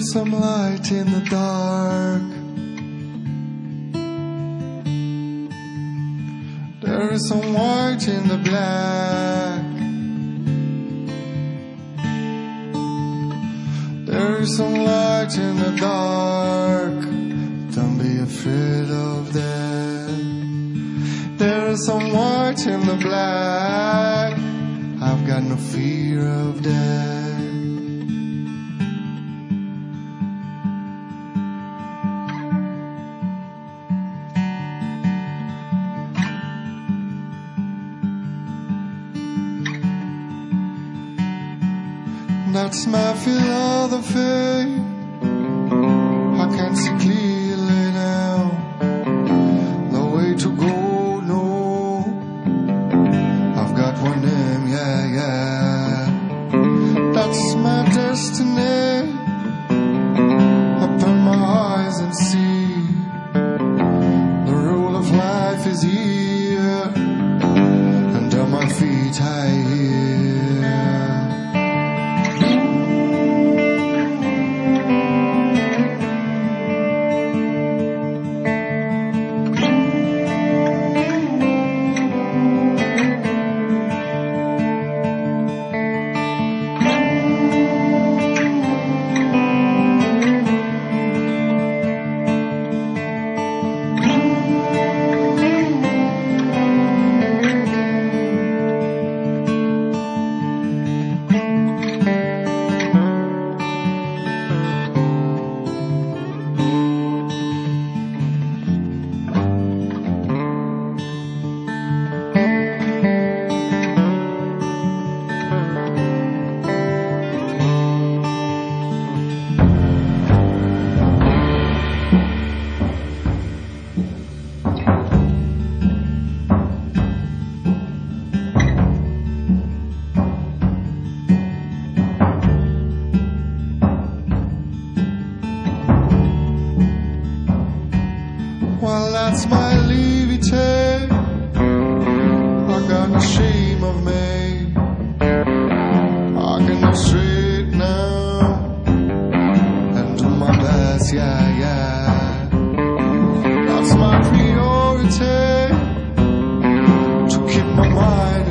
some light in the dark. There is some white in the black. There is some light in the dark. Don't be afraid of that. There is some white in the black. I've got no fear of that. That's my philosophy. I can see clearly now the way to go, no. I've got one name, yeah, yeah. That's my destiny. Open my eyes and see the rule of life is here. Under my feet I hear. Well, that's my liberty. I got no shame of me. I can go straight now and do my best, yeah, yeah. That's my priority, to keep my mind